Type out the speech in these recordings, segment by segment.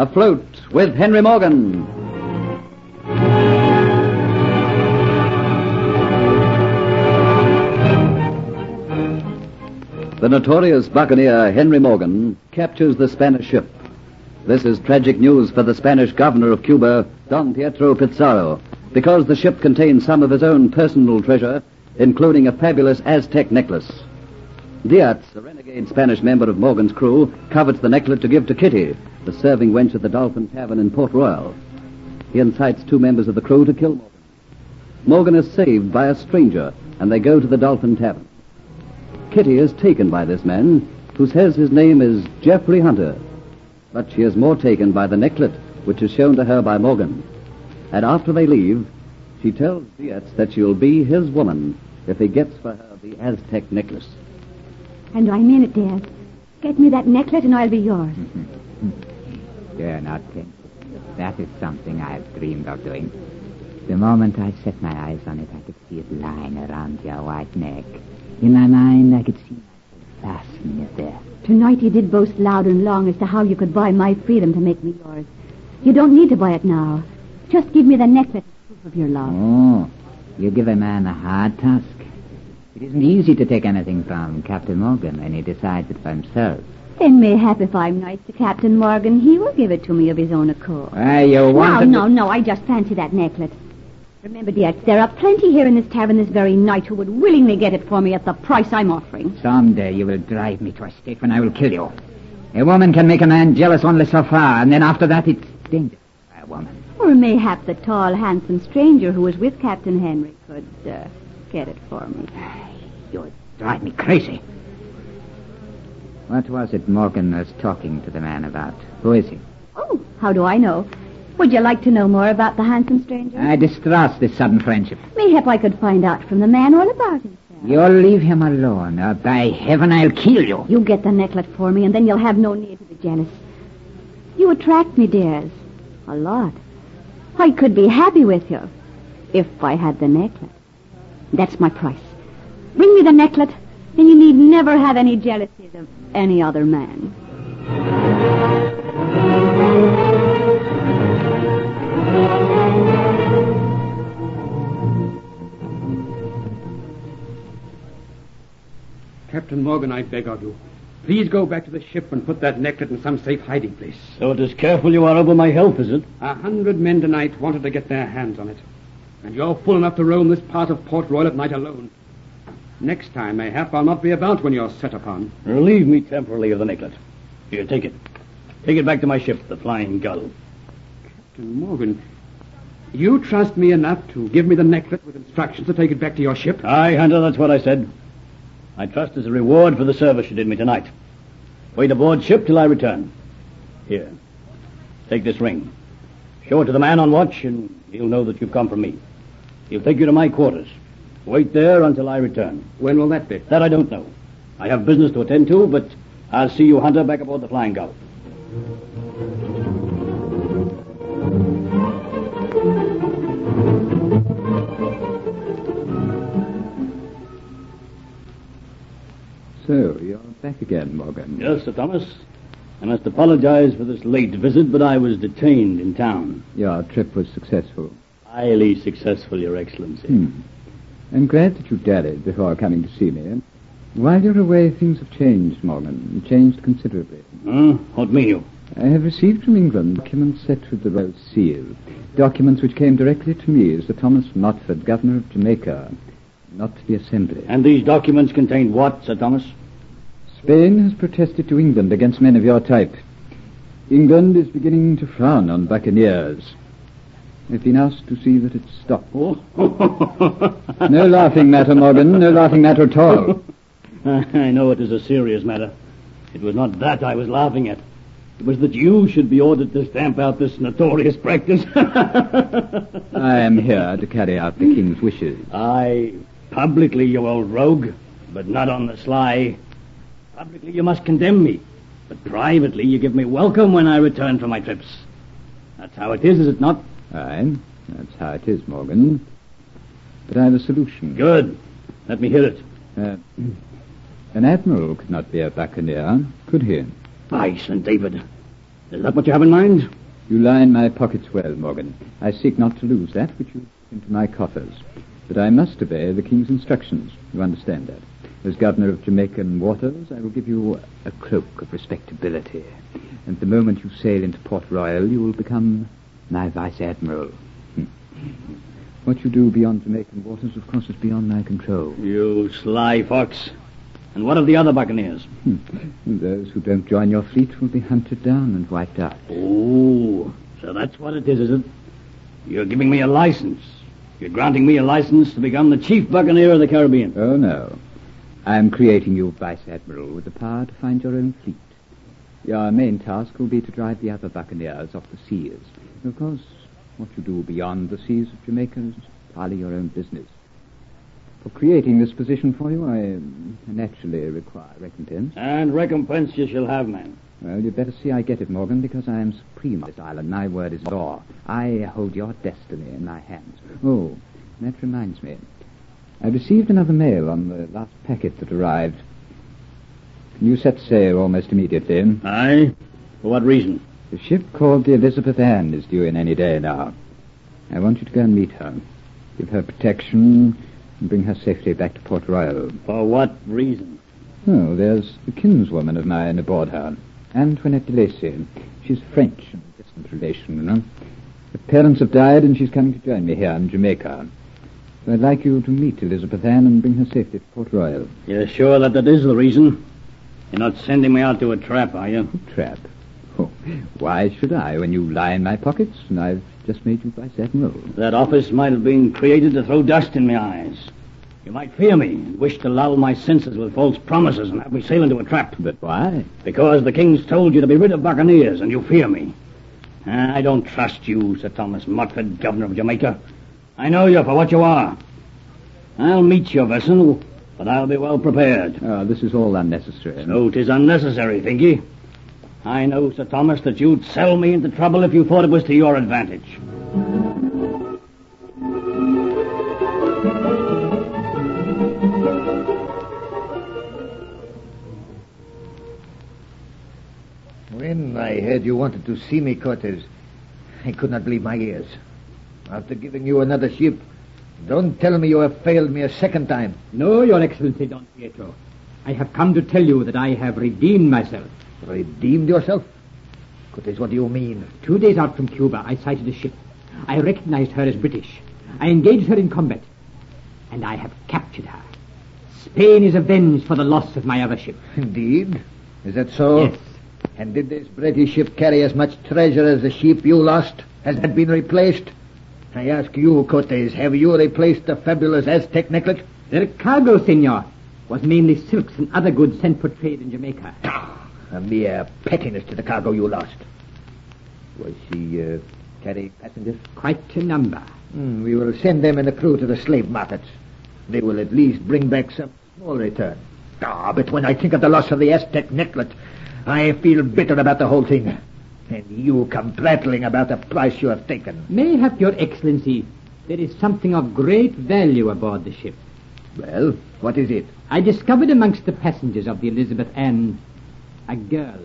Afloat with Henry Morgan. The notorious buccaneer Henry Morgan captures the Spanish ship. This is tragic news for the Spanish governor of Cuba, Don Pietro Pizarro, because the ship contains some of his own personal treasure, including a fabulous Aztec necklace. Diaz, a renegade Spanish member of Morgan's crew, covets the necklace to give to Kitty, the serving wench at the Dolphin Tavern in Port Royal. He incites two members of the crew to kill Morgan. Morgan is saved by a stranger, and they go to the Dolphin Tavern. Kitty is taken by this man, who says his name is Jeffrey Hunter, but she is more taken by the necklace, which is shown to her by Morgan. And after they leave, she tells Diaz that she'll be his woman if he gets for her the Aztec necklace. And I mean it, Dad. Get me that necklace and I'll be yours. You're not tempted. That is something I've dreamed of doing. The moment I set my eyes on it, I could see it lying around your white neck. In my mind, I could see myself fastening it there. Tonight you did boast loud and long as to how you could buy my freedom to make me yours. You don't need to buy it now. Just give me the necklace as proof of your love. Oh, you give a man a hard task. It isn't easy to take anything from Captain Morgan when he decides it for himself. Then mayhap if I'm nice to Captain Morgan, he will give it to me of his own accord. You want No, I just fancy that necklace. Remember, Diaz, there are plenty here in this tavern this very night who would willingly get it for me at the price I'm offering. Someday you will drive me to a state when I will kill you. A woman can make a man jealous only so far, and then after that it's dangerous for a woman. Or mayhap the tall, handsome stranger who was with Captain Henry could get it for me. You drive me crazy. What was it Morgan was talking to the man about? Who is he? Oh, how do I know? Would you like to know more about the handsome stranger? I distrust this sudden friendship. Mayhap I could find out from the man all about himself. You'll leave him alone, or by heaven I'll kill you. You get the necklace for me, and then you'll have no need to be jealous. You attract me, dears. A lot. I could be happy with you if I had the necklace. That's my price. Bring me the necklace, and you need never have any jealousies of any other man. Captain Morgan, I beg of you, please go back to the ship and put that necklace in some safe hiding place. So it is careful you are over my health, is it? 100 men tonight wanted to get their hands on it. And you're full enough to roam this part of Port Royal at night alone. Next time, mayhap, I'll not be about when you're set upon. Relieve me temporarily of the necklace. Here, take it. Take it back to my ship, the Flying Gull. Captain Morgan, you trust me enough to give me the necklace with instructions to take it back to your ship? Aye, Hunter, that's what I said. I trust as a reward for the service you did me tonight. Wait aboard ship till I return. Here, take this ring. Show it to the man on watch, and he'll know that you've come from me. He'll take you to my quarters. Wait there until I return. When will that be? That I don't know. I have business to attend to, but I'll see you, Hunter, back aboard the Flying Gull. So, you're back again, Morgan. Yes, Sir Thomas. I must apologize for this late visit, but I was detained in town. Your trip was successful. Highly successful, Your Excellency. I'm glad that you dallied before coming to see me. While you're away, things have changed, Morgan. Changed considerably. What mean you? I have received from England documents set with the Royal Seal. Documents which came directly to me as Sir Thomas Motford, Governor of Jamaica, not to the Assembly. And these documents contained what, Sir Thomas? Spain has protested to England against men of your type. England is beginning to frown on buccaneers. I've been asked to see that it stopped. Oh. No laughing matter, Morgan. No laughing matter at all. I know it is a serious matter. It was not that I was laughing at. It was that you should be ordered to stamp out this notorious practice. I am here to carry out the King's wishes. Aye, publicly, you old rogue, but not on the sly. Publicly, you must condemn me, but privately, you give me welcome when I return from my trips. That's how it is it not? Aye, that's how it is, Morgan. But I have a solution. Good. Let me hear it. An admiral could not be a buccaneer, could he? By St. David. Is that what you have in mind? You line my pockets well, Morgan. I seek not to lose that which you put into my coffers. But I must obey the King's instructions. You understand that. As Governor of Jamaican waters, I will give you a cloak of respectability. And the moment you sail into Port Royal, you will become my Vice Admiral. What you do beyond Jamaican waters, of course, is beyond my control. You sly fox. And what of the other buccaneers? Those who don't join your fleet will be hunted down and wiped out. Oh, so that's what it is it? You're giving me a license. You're granting me a license to become the chief buccaneer of the Caribbean. Oh, no. I'm creating you Vice Admiral with the power to find your own fleet. Your main task will be to drive the other buccaneers off the seas. Of course, what you do beyond the seas of Jamaica is entirely your own business. For creating this position for you, I naturally require recompense. And recompense you shall have, man. Well, you'd better see I get it, Morgan, because I am supreme on this island. My word is law. I hold your destiny in my hands. Oh, that reminds me. I received another mail on the last packet that arrived. Can you set sail almost immediately? Aye? For what reason? The ship called the Elizabeth Ann is due in any day now. I want you to go and meet her. Give her protection and bring her safely back to Port Royal. For what reason? Oh, there's a kinswoman of mine aboard her, Antoinette de Lacy. She's French, and a distant relation, you know. Her parents have died, and she's coming to join me here in Jamaica. So I'd like you to meet Elizabeth Ann and bring her safely to Port Royal. You're sure that is the reason? You're not sending me out to a trap, are you? Trap? Oh, why should I when you lie in my pockets and I've just made you Vice Admiral? That office might have been created to throw dust in my eyes. You might fear me and wish to lull my senses with false promises and have me sail into a trap. But why? Because the King's told you to be rid of buccaneers and you fear me. I don't trust you, Sir Thomas Motford, Governor of Jamaica. I know you for what you are. I'll meet your vessel, but I'll be well prepared. Oh, this is all unnecessary. So 'tis unnecessary, think ye? I know, Sir Thomas, that you'd sell me into trouble if you thought it was to your advantage. When I heard you wanted to see me, Cortez, I could not believe my ears. After giving you another ship, don't tell me you have failed me a second time. No, Your Excellency, Don Pietro. I have come to tell you that I have redeemed myself. Redeemed yourself? Cortez, what do you mean? 2 days out from Cuba, I sighted a ship. I recognized her as British. I engaged her in combat. And I have captured her. Spain is avenged for the loss of my other ship. Indeed? Is that so? Yes. And did this British ship carry as much treasure as the ship you lost? Has that been replaced? I ask you, Cortez, have you replaced the fabulous Aztec necklet? Their cargo, senor, was mainly silks and other goods sent for trade in Jamaica. A mere pettiness to the cargo you lost. Was she carrying passengers? Quite a number. We will send them and the crew to the slave markets. They will at least bring back some small return. But when I think of the loss of the Aztec necklet, I feel bitter about the whole thing. And you come prattling about the price you have taken. Mayhap, Your Excellency, there is something of great value aboard the ship. Well, what is it? I discovered amongst the passengers of the Elizabeth Ann a girl,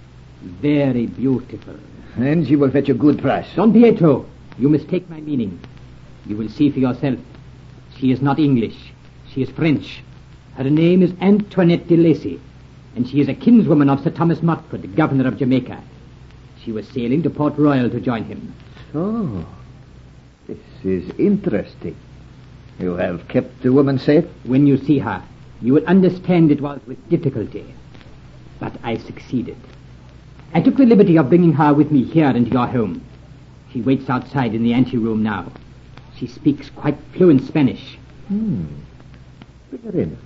very beautiful. And she will fetch a good price. Don Pietro, you mistake my meaning. You will see for yourself. She is not English. She is French. Her name is Antoinette de Lacy, and she is a kinswoman of Sir Thomas Motford, Governor of Jamaica. She was sailing to Port Royal to join him. So, this is interesting. You have kept the woman safe? When you see her, you will understand it was with difficulty. But I succeeded. I took the liberty of bringing her with me here into your home. She waits outside in the anteroom now. She speaks quite fluent Spanish. Bring her in.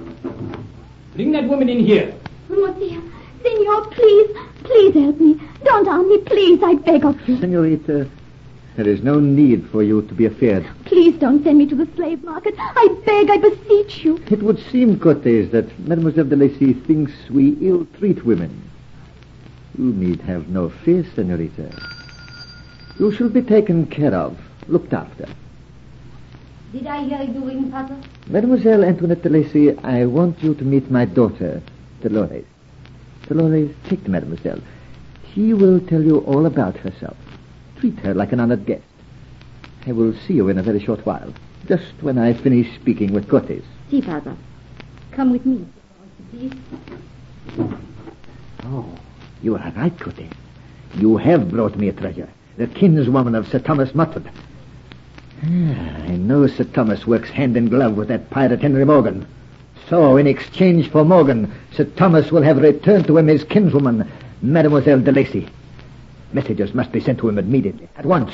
Bring that woman in here. Monsieur, senor, please help me. Don't harm me, please, I beg of you. Senorita, there is no need for you to be afraid. Please don't send me to the slave market. I beg, I beseech you. It would seem, Cortez, that Mademoiselle de Lacy thinks we ill-treat women. You need have no fear, senorita. You shall be taken care of, looked after. Did I hear you ring, Father? Mademoiselle Antoinette de Lacy, I want you to meet my daughter, Dolores. Dolores, take the mademoiselle. She will tell you all about herself. Treat her like an honored guest. I will see you in a very short while, just when I finish speaking with Cortes. See, Father. Come with me. Please. Oh, you are right, Cortes. You have brought me a treasure, the kinswoman of Sir Thomas Motford. I know Sir Thomas works hand in glove with that pirate Henry Morgan. So, in exchange for Morgan, Sir Thomas will have returned to him his kinswoman, Mademoiselle de Lacy. Messages must be sent to him immediately, at once.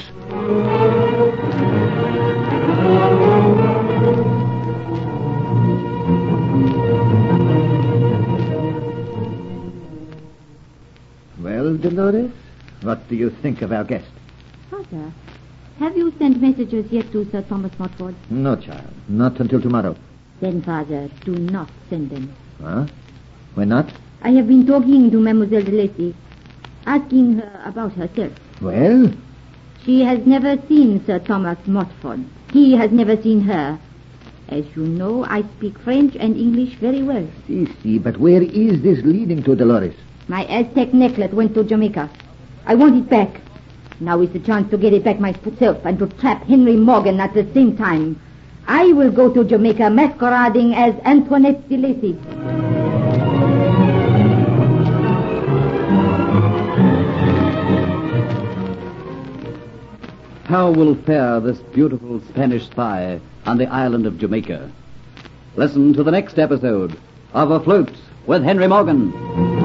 Well, Dolores, what do you think of our guest? Father, have you sent messages yet to Sir Thomas Motford? No, child, not until tomorrow. Then, Father, do not send them. Huh? Why not? I have been talking to Mademoiselle de Lacy, asking her about herself. Well? She has never seen Sir Thomas Motford. He has never seen her. As you know, I speak French and English very well. See, but where is this leading to, Dolores? My Aztec necklet went to Jamaica. I want it back. Now is the chance to get it back myself and to trap Henry Morgan at the same time. I will go to Jamaica masquerading as Antoinette de Lacy. How will fare this beautiful Spanish spy on the island of Jamaica? Listen to the next episode of Afloat with Henry Morgan.